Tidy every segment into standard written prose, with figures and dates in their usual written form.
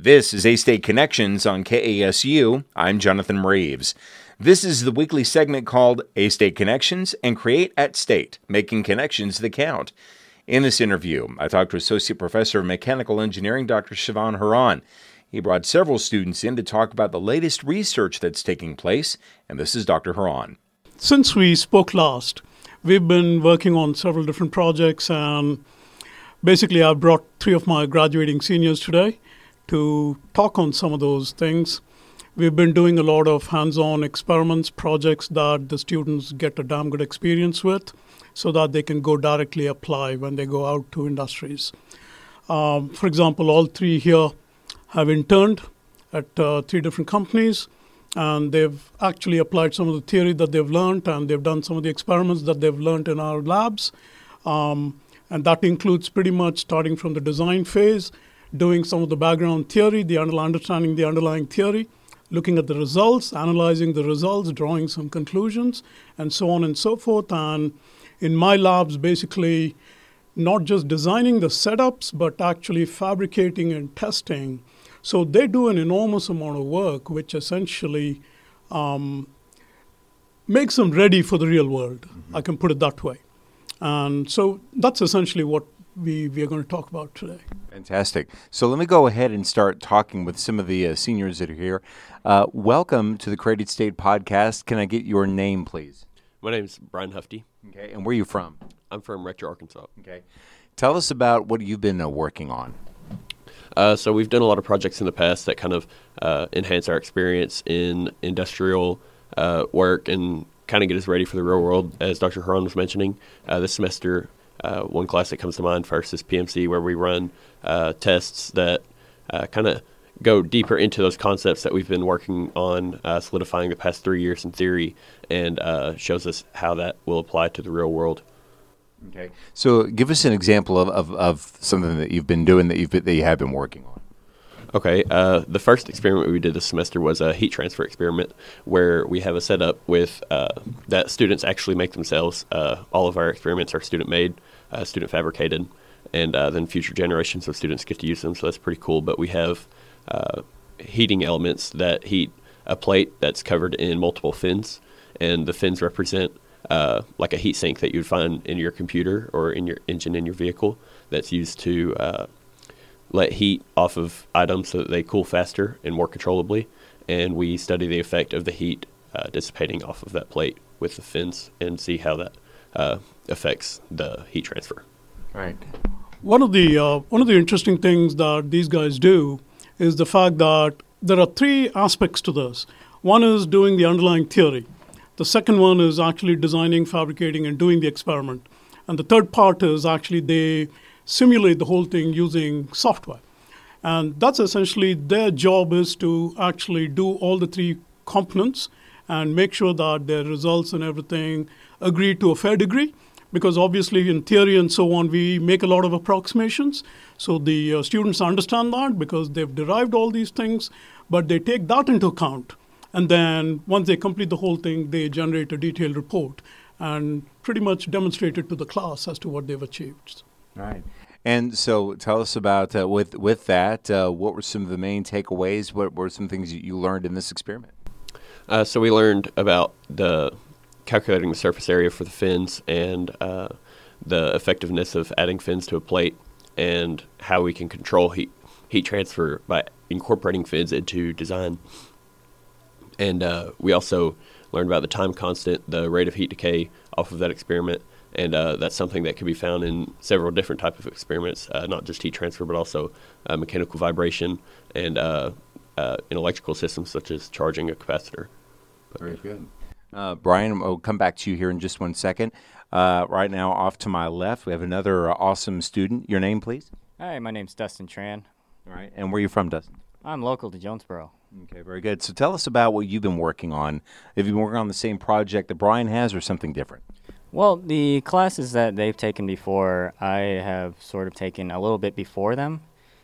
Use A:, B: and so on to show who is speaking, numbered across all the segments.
A: This is A-State Connections on KASU. I'm Jonathan Reeves. This is the weekly segment called A-State Connections and Create at State, making connections that count. In this interview, I talked to Associate Professor of Mechanical Engineering, Dr. Sivan Haran. He brought several students in to talk about the latest research that's taking place, and this is Dr. Haran.
B: Since we spoke last, we've been working on several different projects, and basically I've brought three of my graduating seniors today to talk on some of those things. We've been doing a lot of hands-on experiments, projects that the students get a damn good experience with so that they can go directly apply when they go out to industries. For example, all three here have interned at three different companies, and they've actually applied some of the theory that they've learned, and they've done some of the experiments that they've learned in our labs. And that includes pretty much starting from the design phase, doing some of the background theory, understanding the underlying theory, looking at the results, analyzing the results, drawing some conclusions, and so on and so forth. And in my labs, basically, not just designing the setups, but actually fabricating and testing. So they do an enormous amount of work, which essentially makes them ready for the real world. Mm-hmm. I can put it that way. And so that's essentially what we are going to talk about today.
A: Fantastic. So let me go ahead and start talking with some of the seniors that are here. Welcome to the Create at State podcast. Can I get your name, please?
C: My name's Brian Hufty.
A: Okay, and where are you from?
C: I'm from Rector, Arkansas.
A: Okay. Tell us about what you've been working on.
C: So we've done a lot of projects in the past that kind of enhance our experience in industrial work and kind of get us ready for the real world, as Dr. Haran was mentioning. This semester, one class that comes to mind first is PMC, where we run tests that kind of go deeper into those concepts that we've been working on, solidifying the past 3 years in theory, and shows us how that will apply to the real world.
A: Okay. So give us an example of something that you've been doing that you have been working on.
C: Okay. The first experiment we did this semester was a heat transfer experiment, where we have a setup with that students actually make themselves. All of our experiments are student-made, student fabricated, and then future generations of students get to use them, so that's pretty cool. But we have heating elements that heat a plate that's covered in multiple fins, and the fins represent like a heat sink that you'd find in your computer or in your engine in your vehicle that's used to let heat off of items so that they cool faster and more controllably. And we study the effect of the heat dissipating off of that plate with the fins and see how that affects the heat transfer.
A: Right.
B: One of the interesting things that these guys do is the fact that there are three aspects to this. One is doing the underlying theory. The second one is actually designing, fabricating, and doing the experiment. And the third part is actually they simulate the whole thing using software. And that's essentially their job, is to actually do all the three components and make sure that their results and everything agree to a fair degree. Because obviously in theory and so on, we make a lot of approximations. So the students understand that because they've derived all these things, but they take that into account. And then once they complete the whole thing, they generate a detailed report and pretty much demonstrate it to the class as to what they've achieved.
A: Right. And so tell us about, with that, what were some of the main takeaways? What were some things you learned in this experiment?
C: So we learned about calculating the surface area for the fins and the effectiveness of adding fins to a plate, and how we can control heat transfer by incorporating fins into design. And we also learned about the time constant, the rate of heat decay off of that experiment, and that's something that can be found in several different types of experiments, not just heat transfer, but also mechanical vibration and in electrical systems such as charging a capacitor.
A: Very good. Brian, I'll come back to you here in just 1 second. Right now, off to my left, we have another awesome student. Your name, please?
D: Hi, my name's Dustin Tran.
A: All right. And where are you from, Dustin?
D: I'm local to Jonesboro.
A: Okay, very good. So tell us about what you've been working on. Have you been working on the same project that Brian has, or something different?
D: Well, the classes that they've taken before, I have sort of taken a little bit before them.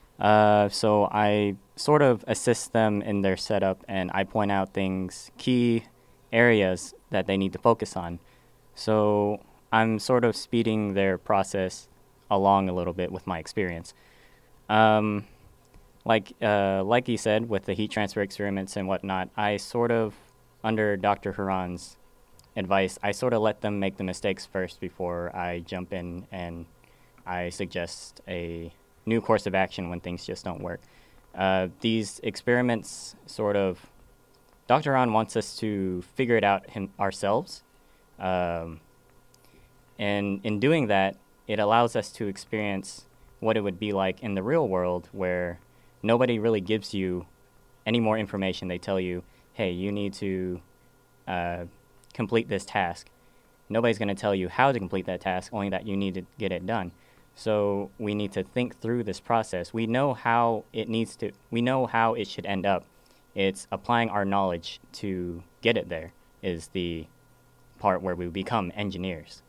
D: So I sort of assist them in their setup, and I point out key areas that they need to focus on. So I'm sort of speeding their process along a little bit with my experience. Like you said, with the heat transfer experiments and whatnot, I sort of, under Dr. Haran's advice, I sort of let them make the mistakes first before I jump in and I suggest a new course of action when things just don't work. These experiments sort of, Dr. Haran wants us to figure it out ourselves. And in doing that, it allows us to experience what it would be like in the real world, where nobody really gives you any more information. They tell you, hey, you need to complete this task. Nobody's going to tell you how to complete that task, only that you need to get it done. So we need to think through this process. We know how it should end up. It's applying our knowledge to get it there is the part where we become engineers.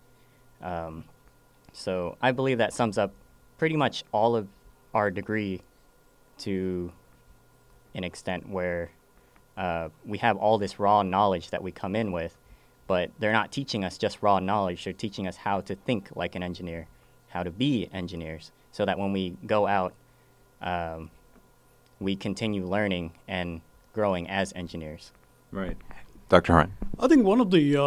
D: So I believe that sums up pretty much all of our degree to an extent, where we have all this raw knowledge that we come in with, but they're not teaching us just raw knowledge. They're teaching us how to think like an engineer, how to be engineers, so that when we go out, we continue learning and growing as engineers.
A: Right. Dr. Haran.
B: I think one of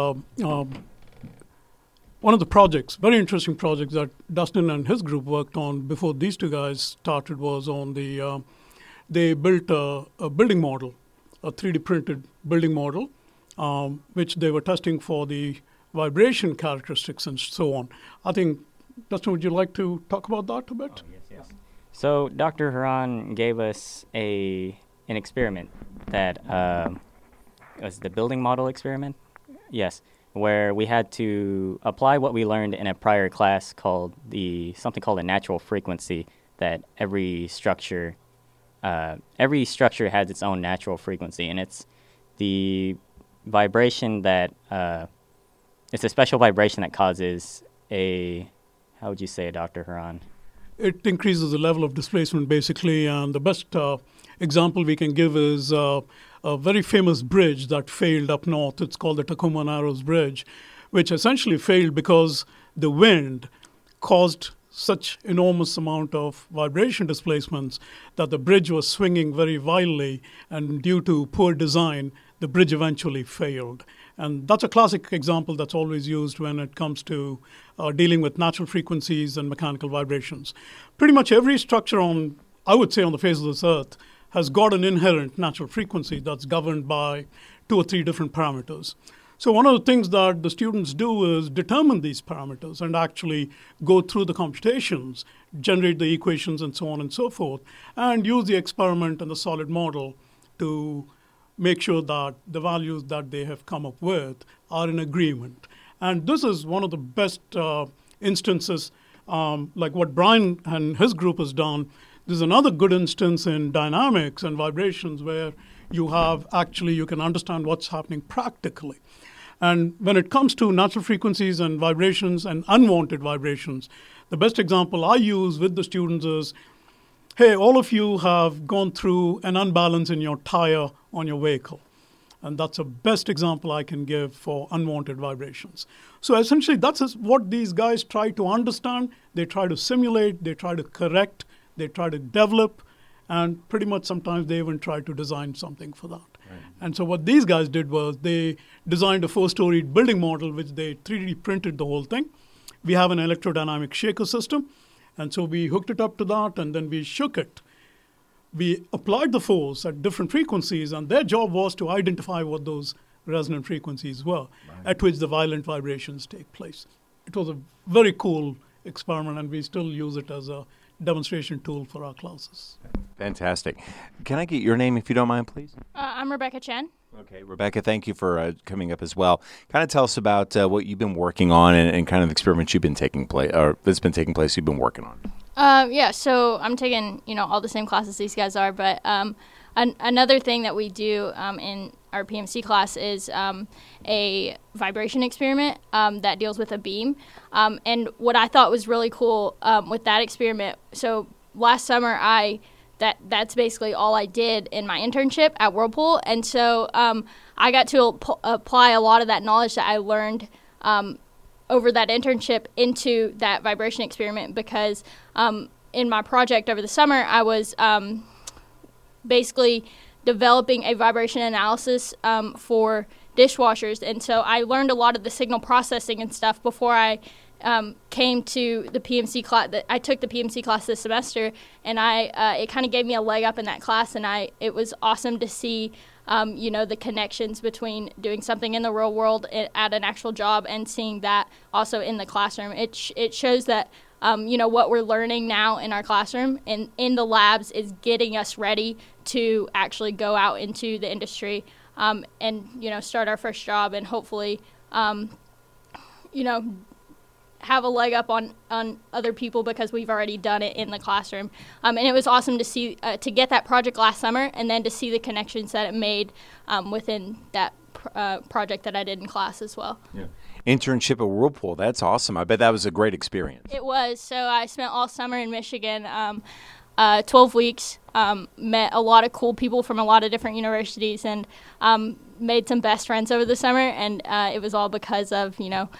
B: the projects, very interesting projects that Dustin and his group worked on before these two guys started was on they built a building model, a 3D printed building model, which they were testing for the vibration characteristics and so on. I think, Dustin, would you like to talk about that a bit?
D: Yes. So Dr. Haran gave us an experiment that was the building model experiment. Yes, where we had to apply what we learned in a prior class called something called a natural frequency, that every structure has its own natural frequency, and it's the vibration that it's a special vibration that causes how would you say it, Dr. Haran?
B: It increases the level of displacement, basically, and the best example we can give is a very famous bridge that failed up north. It's called the Tacoma Narrows Bridge, which essentially failed because the wind caused such enormous amount of vibration displacements that the bridge was swinging very wildly, and due to poor design, the bridge eventually failed. And that's a classic example that's always used when it comes to dealing with natural frequencies and mechanical vibrations. Pretty much every structure on the face of this earth has got an inherent natural frequency that's governed by 2 or 3 different parameters. So one of the things that the students do is determine these parameters and actually go through the computations, generate the equations and so on and so forth, and use the experiment and the solid model to make sure that the values that they have come up with are in agreement. And this is one of the best instances, like what Brian and his group has done. There's another good instance in dynamics and vibrations where you can understand what's happening practically. And when it comes to natural frequencies and vibrations and unwanted vibrations, the best example I use with the students is, hey, all of you have gone through an unbalance in your tire on your vehicle. And that's the best example I can give for unwanted vibrations. So essentially, that's what these guys try to understand. They try to simulate, they try to correct, they try to develop, and pretty much sometimes they even try to design something for that. Right. And so what these guys did was they designed a 4-storied building model, which they 3D printed the whole thing. We have an electrodynamic shaker system. And so we hooked it up to that, and then we shook it. We applied the force at different frequencies, and their job was to identify what those resonant frequencies were, at which the violent vibrations take place. It was a very cool experiment, and we still use it as a demonstration tool for our classes.
A: Fantastic. Can I get your name, if you don't mind, please?
E: I'm Rebecca Chen.
A: Okay, Rebecca, thank you for coming up as well. Kind of tell us about what you've been working on and kind of experiments you've been taking place, or that's been taking place you've been working on.
E: So I'm taking, all the same classes these guys are, but another thing that we do in our PMC class is a vibration experiment that deals with a beam. And what I thought was really cool with that experiment, so last summer that's basically all I did in my internship at Whirlpool. And so I got to apply a lot of that knowledge that I learned over that internship into that vibration experiment, because in my project over the summer, I was basically developing a vibration analysis for dishwashers. And so I learned a lot of the signal processing and stuff before I came to the PMC class. I took the PMC class this semester, and it kind of gave me a leg up in that class, and it was awesome to see the connections between doing something in the real world at an actual job and seeing that also in the classroom. It shows that what we're learning now in our classroom and in the labs is getting us ready to actually go out into the industry and start our first job and hopefully have a leg up on other people because we've already done it in the classroom. And it was awesome to see to get that project last summer and then to see the connections that it made within that project that I did in class as well.
A: Yeah. Internship at Whirlpool, that's awesome. I bet that was a great experience.
E: It was. So I spent all summer in Michigan, 12 weeks, met a lot of cool people from a lot of different universities and made some best friends over the summer. And it was all because of,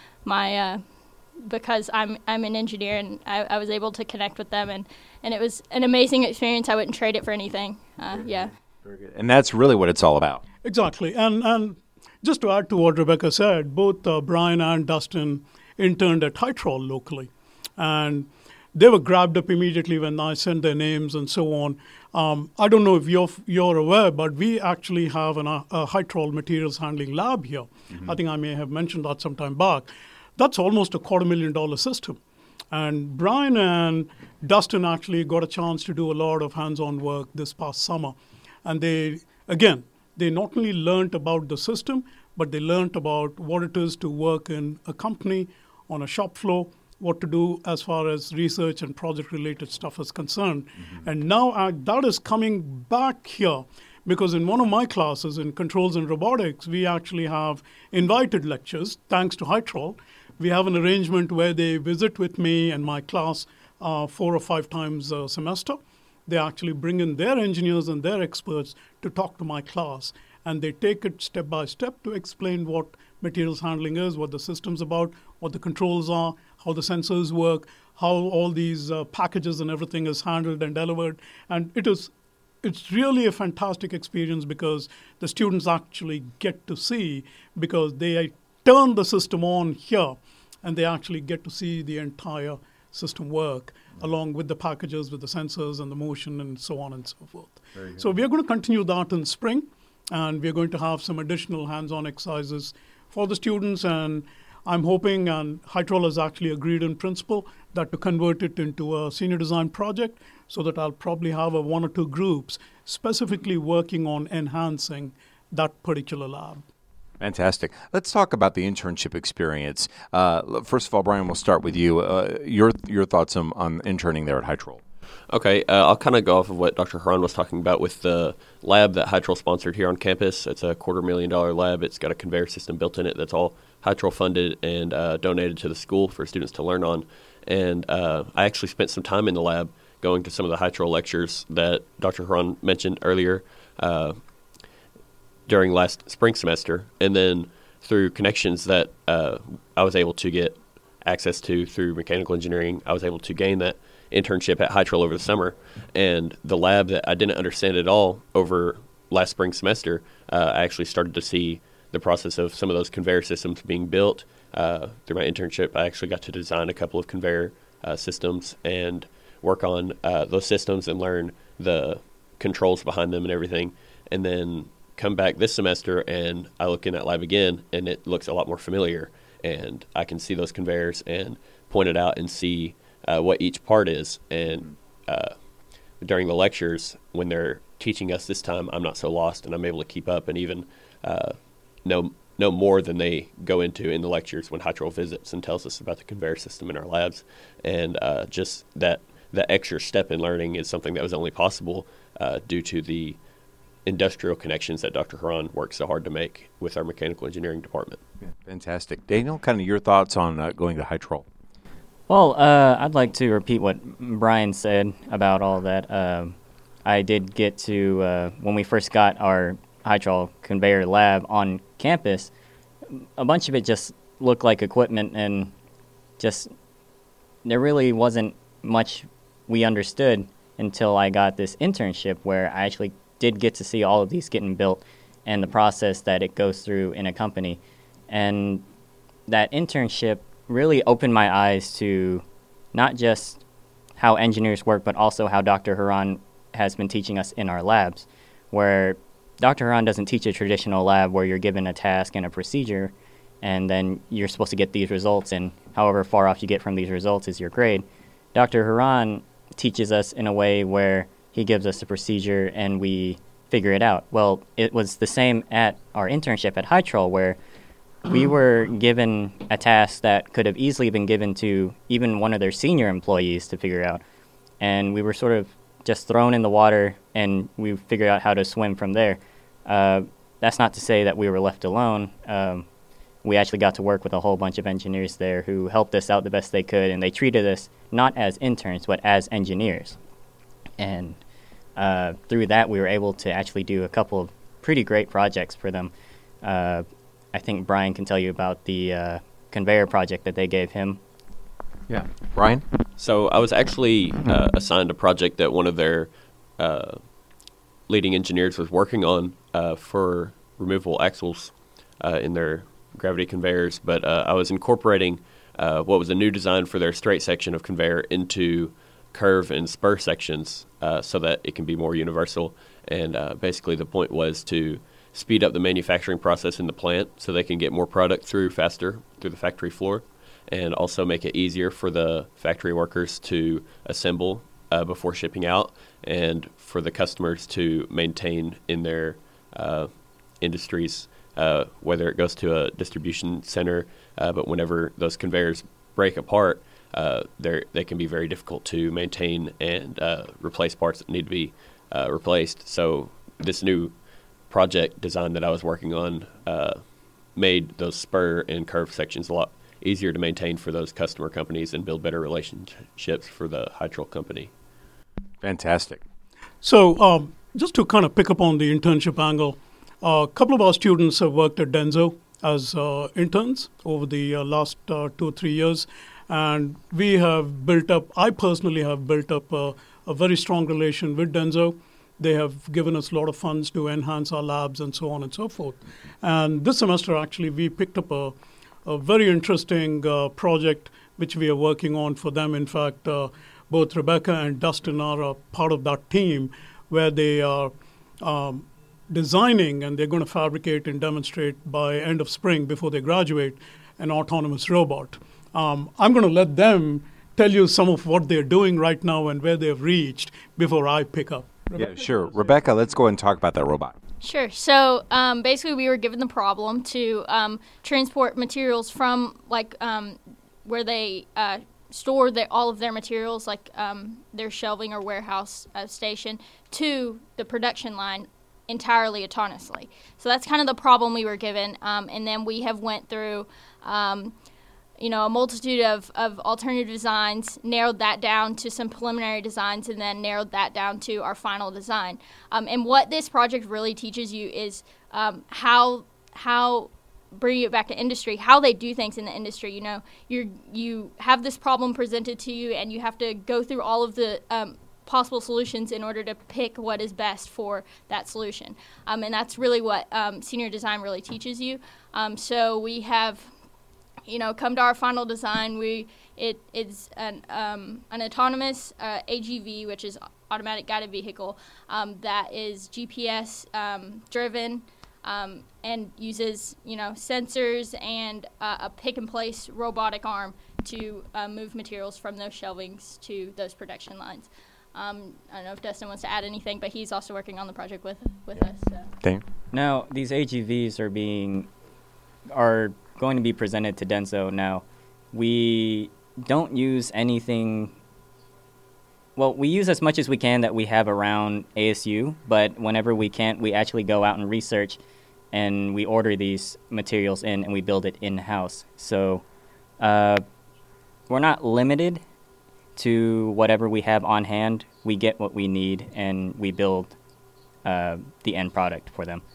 E: my because I'm an engineer and I was able to connect with them. And it was an amazing experience. I wouldn't trade it for anything. Yeah.
A: Very good. And that's really what it's all about.
B: Exactly. And just to add to what Rebecca said, both Brian and Dustin interned at Hytrol locally. And they were grabbed up immediately when I sent their names and so on. I don't know if you're aware, but we actually have a Hytrol materials handling lab here. Mm-hmm. I think I may have mentioned that some time back. That's almost a $250,000 system. And Brian and Dustin actually got a chance to do a lot of hands-on work this past summer. And they not only learned about the system, but they learned about what it is to work in a company, on a shop floor, what to do as far as research and project-related stuff is concerned. Mm-hmm. And now that is coming back here because in one of my classes in controls and robotics, we actually have invited lectures, thanks to Hytrol. We have an arrangement where they visit with me and my class 4 or 5 times a semester. They actually bring in their engineers and their experts to talk to my class. And they take it step by step to explain what materials handling is, what the system's about, what the controls are, how the sensors work, how all these packages and everything is handled and delivered. And it's really a fantastic experience because the students actually get to see, because they turn the system on here and they actually get to see the entire system work along with the packages, with the sensors and the motion and so on and so forth. So we are going to continue that in spring, and we're going to have some additional hands-on exercises for the students. And I'm hoping, and Hytrol has actually agreed in principle, that to convert it into a senior design project so that I'll probably have 1 or 2 groups specifically working on enhancing that particular lab.
A: Fantastic. Let's talk about the internship experience. First of all, Brian, we'll start with you. Your thoughts on interning there at Hytrol.
C: Okay, I'll kind of go off of what Dr. Haran was talking about with the lab that Hytrol sponsored here on campus. It's a $250,000 lab. It's got a conveyor system built in it that's all Hytrol funded and donated to the school for students to learn on. And I actually spent some time in the lab going to some of the Hytrol lectures that Dr. Haran mentioned earlier during last spring semester. And then through connections that I was able to get access to through mechanical engineering, I was able to gain that internship at Hytrol over the summer. And the lab that I didn't understand at all over last spring semester, I actually started to see the process of some of those conveyor systems being built. Through my internship, I actually got to design a couple of conveyor systems and work on those systems and learn the controls behind them and everything. And then come back this semester and I look in that lab again and it looks a lot more familiar. And I can see those conveyors and point it out and see what each part is. And during the lectures, when they're teaching us this time, I'm not so lost and I'm able to keep up and even know more than they go into in the lectures when Hytrol visits and tells us about the conveyor system in our labs. And just that extra step in learning is something that was only possible due to the industrial connections that Dr. Haran works so hard to make with our mechanical engineering department.
A: Yeah, fantastic. Daniel, kind of your thoughts on going to Hytrol?
D: Well, I'd like to repeat what Brian said about all that. I did get to, when we first got our Hytrol conveyor lab on campus, a bunch of it just looked like equipment and just there really wasn't much we understood until I got this internship where I actually did get to see all of these getting built and the process that it goes through in a company. And that internship really opened my eyes to not just how engineers work, but also how Dr. Haran has been teaching us in our labs, where Dr. Haran doesn't teach a traditional lab where you're given a task and a procedure, and then you're supposed to get these results, and however far off you get from these results is your grade. Dr. Haran teaches us in a way where he gives us a procedure and we figure it out. Well, it was the same at our internship at Hytrol, where we were given a task that could have easily been given to even one of their senior employees to figure out. And we were sort of just thrown in the water, and we figured out how to swim from there. That's not to say that we were left alone. We actually got to work with a whole bunch of engineers there who helped us out the best they could, and they treated us not as interns, but as engineers. And through that, we were able to actually do a couple of pretty great projects for them. I think Brian can tell you about the conveyor project that they gave him.
F: Yeah. Brian?
C: So I was actually assigned a project that one of their leading engineers was working on for removable axles in their gravity conveyors, but I was incorporating what was a new design for their straight section of conveyor into curve and spur sections so that it can be more universal. And basically the point was to speed up the manufacturing process in the plant so they can get more product through faster through the factory floor, and also make it easier for the factory workers to assemble before shipping out, and for the customers to maintain in their industries, whether it goes to a distribution center, but whenever those conveyors break apart, they can be very difficult to maintain and replace parts that need to be replaced. So this new project design that I was working on made those spur and curve sections a lot easier to maintain for those customer companies and build better relationships for the Hytrol company.
F: Fantastic.
B: So just to kind of pick up on the internship angle, a couple of our students have worked at Denso as interns over the last 2 or 3 years. And we have built up, I personally have built up a very strong relation with Denso. They have given us a lot of funds to enhance our labs and so on and so forth. And this semester, actually, we picked up a very interesting project which we are working on for them. In fact, both Rebecca and Dustin are a part of that team where they are designing, and they're going to fabricate and demonstrate by end of spring before they graduate, an autonomous robot. I'm going to let them tell you some of what they're doing right now and where they've reached before I pick up.
F: Yeah, sure. Rebecca, let's go and talk about that robot.
E: Sure. So basically, we were given the problem to transport materials from where they store all of their materials, like their shelving or warehouse station, to the production line entirely autonomously. So that's kind of the problem we were given. And then we have went through a multitude of alternative designs, narrowed that down to some preliminary designs, and then narrowed that down to our final design. And what this project really teaches you is how bringing it back to industry, how they do things in the industry. You have this problem presented to you, and you have to go through all of the possible solutions in order to pick what is best for that solution. And that's really what senior design really teaches you. So we have come to our final design. It's an autonomous AGV, which is automatic guided vehicle, that is GPS driven and uses sensors and a pick and place robotic arm to move materials from those shelvings to those production lines. I don't know if Dustin wants to add anything, but he's also working on the project with us. So.
F: Dane?
D: Now, these AGVs are going to be presented to Denso. Now, we don't use anything. Well, we use as much as we can that we have around ASU, but whenever we can't, we actually go out and research, and we order these materials in, and we build it in-house. So we're not limited to whatever we have on hand. We get what we need, and we build the end product for them.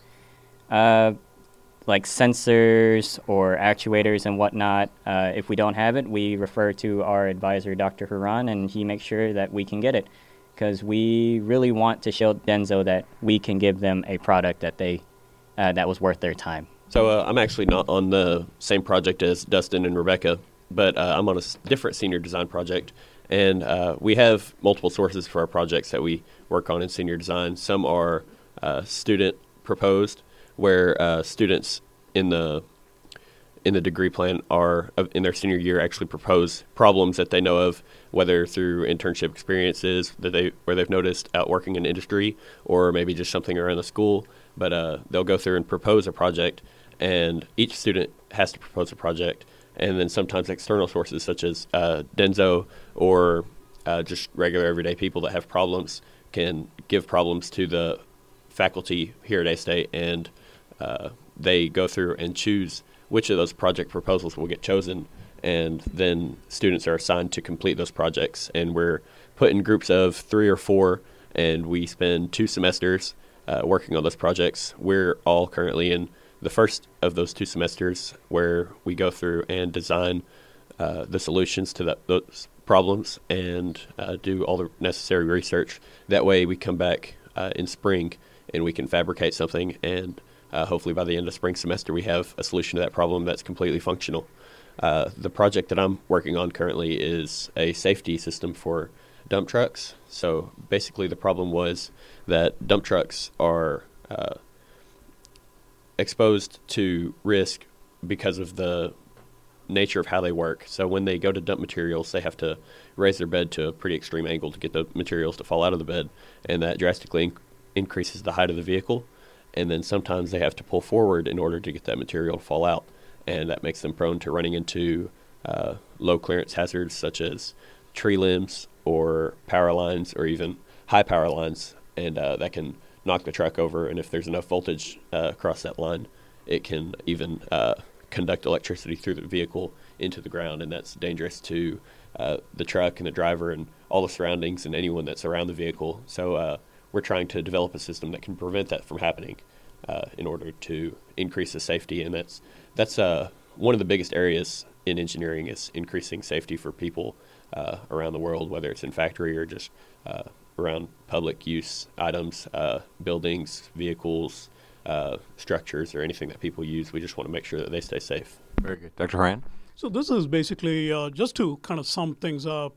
D: Like sensors or actuators and whatnot, if we don't have it, we refer to our advisor, Dr. Haran, and he makes sure that we can get it. because we really want to show Denso that we can give them a product that that was worth their time.
C: So I'm actually not on the same project as Dustin and Rebecca, but I'm on a different senior design project. And we have multiple sources for our projects that we work on in senior design. Some are student proposed, where students in the degree plan are in their senior year actually propose problems that they know of, whether through internship experiences where they've noticed out working in industry, or maybe just something around the school. But they'll go through and propose a project, and each student has to propose a project. And then sometimes external sources such as Denso or just regular everyday people that have problems can give problems to the faculty here at A-State, and they go through and choose which of those project proposals will get chosen, and then students are assigned to complete those projects. And we're put in groups of 3 or 4, and we spend 2 semesters working on those projects. We're all currently in the first of those 2 semesters, where we go through and design the solutions to those problems and do all the necessary research. That way we come back in spring and we can fabricate something, and hopefully by the end of spring semester we have a solution to that problem that's completely functional. The project that I'm working on currently is a safety system for dump trucks. So basically the problem was that dump trucks are exposed to risk because of the nature of how they work. So when they go to dump materials, they have to raise their bed to a pretty extreme angle to get the materials to fall out of the bed, and that drastically increases the height of the vehicle. And then sometimes they have to pull forward in order to get that material to fall out, and that makes them prone to running into low clearance hazards such as tree limbs or power lines, or even high power lines, and that can knock the truck over. And if there's enough voltage across that line, it can even conduct electricity through the vehicle into the ground, and that's dangerous to the truck and the driver and all the surroundings and anyone that's around the vehicle. So we're trying to develop a system that can prevent that from happening in order to increase the safety. And that's one of the biggest areas in engineering, is increasing safety for people around the world, whether it's in factory or just around public use items, buildings, vehicles, structures, or anything that people use. We just want to make sure that they stay safe.
F: Very good. Dr. Ryan?
B: So this is basically, just to kind of sum things up,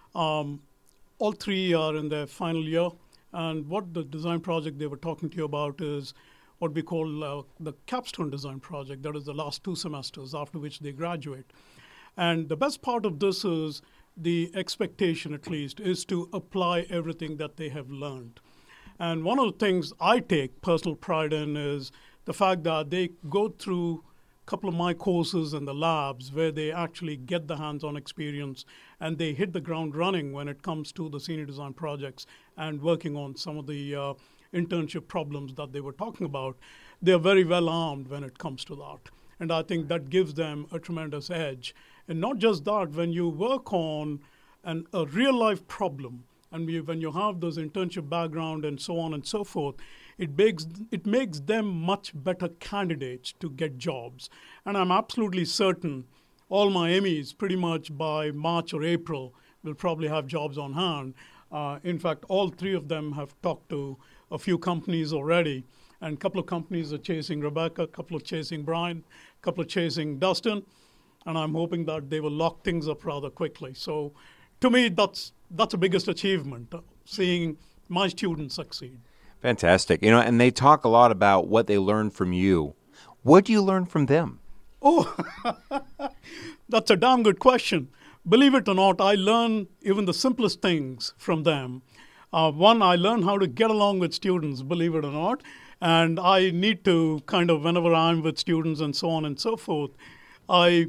B: all 3 are in their final year, and what the design project they were talking to you about is what we call the capstone design project. That is the last 2 semesters after which they graduate. And the best part of this is the expectation, at least, is to apply everything that they have learned. And one of the things I take personal pride in is the fact that they go through a couple of my courses in the labs where they actually get the hands-on experience, and they hit the ground running when it comes to the senior design projects and working on some of the internship problems that they were talking about. They're very well armed when it comes to that. And I think that gives them a tremendous edge. And not just that, when you work on a real-life problem, and when you have those internship background and so on and so forth, it makes them much better candidates to get jobs. And I'm absolutely certain all my MEs, pretty much by March or April, will probably have jobs on hand. In fact, all 3 of them have talked to a few companies already. And a couple of companies are chasing Rebecca, a couple are chasing Brian, a couple are chasing Dustin. And I'm hoping that they will lock things up rather quickly. So to me, that's the biggest achievement, seeing my students succeed.
F: Fantastic. And they talk a lot about what they learned from you. What do you learn from them?
B: Oh, that's a damn good question. Believe it or not, I learn even the simplest things from them. One, I learn how to get along with students, believe it or not. And I need to kind of, whenever I'm with students and so on and so forth, I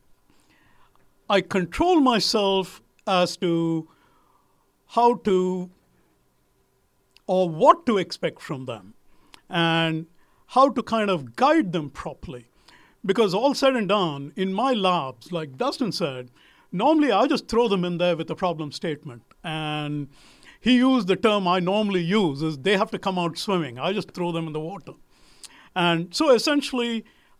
B: control myself as to how to or what to expect from them and how to kind of guide them properly. Because all said and done, in my labs, like Dustin said, normally I just throw them in there with a problem statement. And he used the term I normally use, is they have to come out swimming. I just throw them in the water. And so essentially,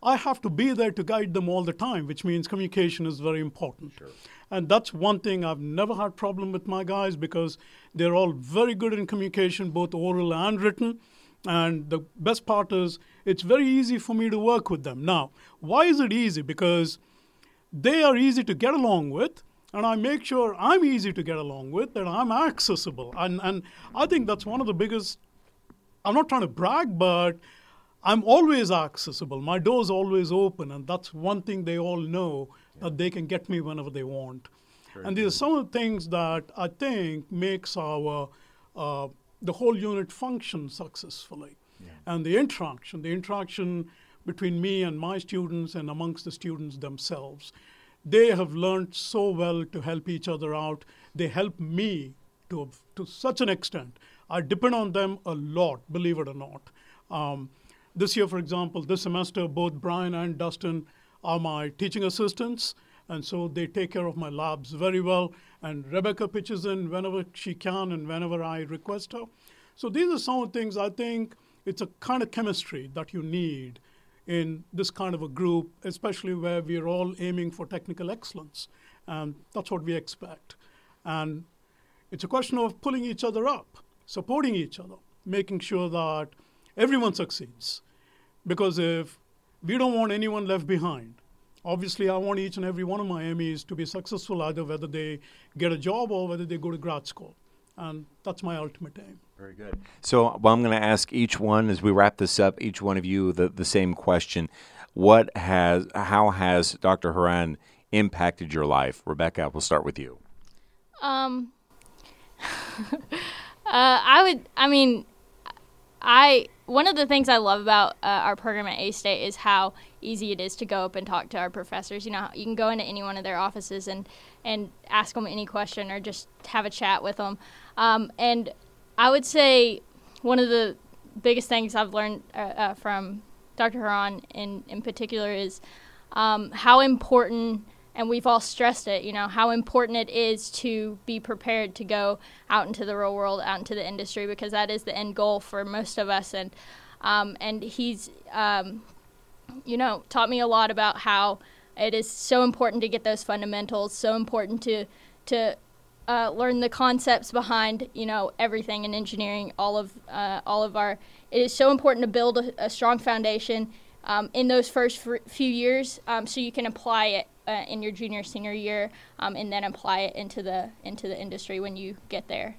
B: I have to be there to guide them all the time, which means communication is very important. And that's one thing I've never had problem with my guys, because they're all very good in communication, both oral and written. And the best part is it's very easy for me to work with them. Now, why is it easy? Because they are easy to get along with, and I make sure I'm easy to get along with, and I'm accessible. And I think that's one of the biggest, I'm not trying to brag, but I'm always accessible. My door's always open, and that's one thing they all know, that they can get me whenever they want. And these are some of the things that I think makes our the whole unit function successfully. And the interaction between me and my students and amongst the students themselves. They have learned so well to help each other out. They help me to such an extent. I depend on them a lot, believe it or not. This year, for example, this semester, both Brian and Dustin are my teaching assistants, and so they take care of my labs very well. And Rebecca pitches in whenever she can and whenever I request her. So these are some of the things I think it's a kind of chemistry that you need in this kind of a group, especially where we're all aiming for technical excellence. And that's what we expect. And it's a question of pulling each other up, supporting each other, making sure that everyone succeeds. Because if we don't want anyone left behind, obviously I want each and every one of my MEs to be successful, either whether they get a job or whether they go to grad school. And that's my ultimate aim.
F: Very good. So I'm going to ask each one, as we wrap this up, each one of you the same question. How has Dr. Haran impacted your life? Rebecca, we'll start with you.
E: One of the things I love about our program at A-State is how easy it is to go up and talk to our professors. You know, you can go into any one of their offices and ask them any question or just have a chat with them. And I would say one of the biggest things I've learned from Dr. Haran in particular is how important, and we've all stressed it, you know, how important it is to be prepared to go out into the real world, out into the industry, because that is the end goal for most of us. And he's, taught me a lot about how it is so important to get those fundamentals, so important to learn the concepts behind, everything in engineering, all of our, it is so important to build a strong foundation in those first few years, so you can apply it in your junior, senior year, and then apply it into the industry when you get there.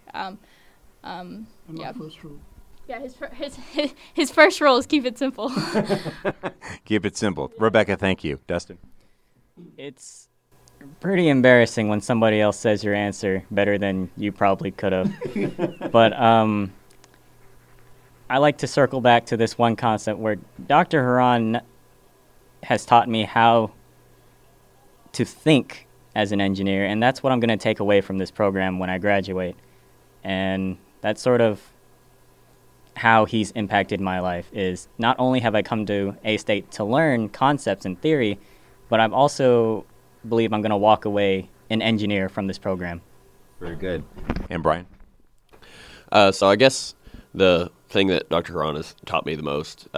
B: First rule.
E: Yeah, his first rule is keep it simple.
F: Keep it simple. Rebecca, thank you. Dustin?
D: It's pretty embarrassing when somebody else says your answer better than you probably could have. But I like to circle back to this one concept where Dr. Haran has taught me how to think as an engineer, and that's what I'm going to take away from this program when I graduate. And that's sort of how he's impacted my life, is not only have I come to A-State to learn concepts and theory, but I'm also believe I'm going to walk away an engineer from this program.
F: Very good. And Brian?
C: So I guess the thing that Dr. Haran has taught me the most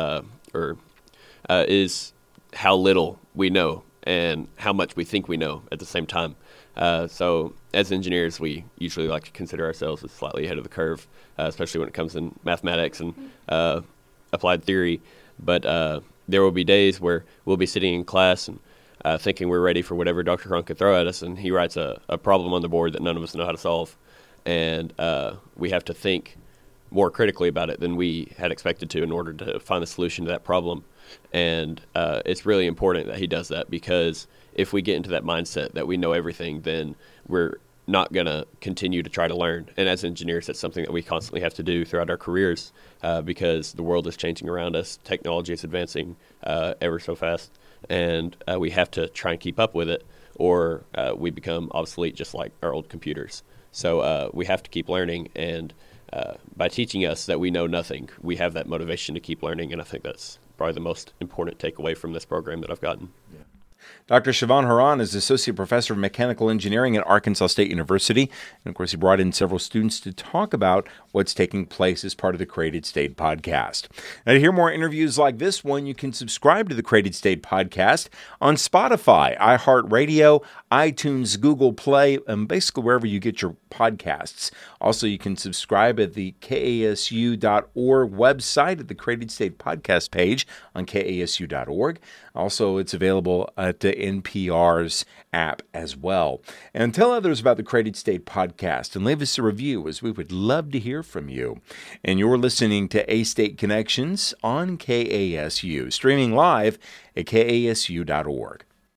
C: is how little we know and how much we think we know at the same time. So as engineers, we usually like to consider ourselves as slightly ahead of the curve, especially when it comes in mathematics and applied theory. But there will be days where we'll be sitting in class and thinking we're ready for whatever Dr. Haran could throw at us, and he writes a problem on the board that none of us know how to solve. And we have to think more critically about it than we had expected to in order to find the solution to that problem. And it's really important that he does that, because if we get into that mindset that we know everything, then we're not going to continue to try to learn. And as engineers, that's something that we constantly have to do throughout our careers, because the world is changing around us. Technology is advancing ever so fast, and we have to try and keep up with it, or we become obsolete just like our old computers. So we have to keep learning, and by teaching us that we know nothing, we have that motivation to keep learning, and I think that's probably the most important takeaway from this program that I've gotten.
F: Yeah.
A: Dr. Sivan Haran is Associate Professor of Mechanical Engineering at Arkansas State University. And of course, he brought in several students to talk about what's taking place as part of the Created State podcast. Now, to hear more interviews like this one, you can subscribe to the Created State podcast on Spotify, iHeartRadio, iTunes, Google Play, and basically wherever you get your podcasts. Also, you can subscribe at the KASU.org website at the Created State podcast page on KASU.org. Also, it's available at NPR's app as well. And tell others about the Created State podcast and leave us a review, as we would love to hear from you. And you're listening to A-State Connections on KASU, streaming live at KASU.org.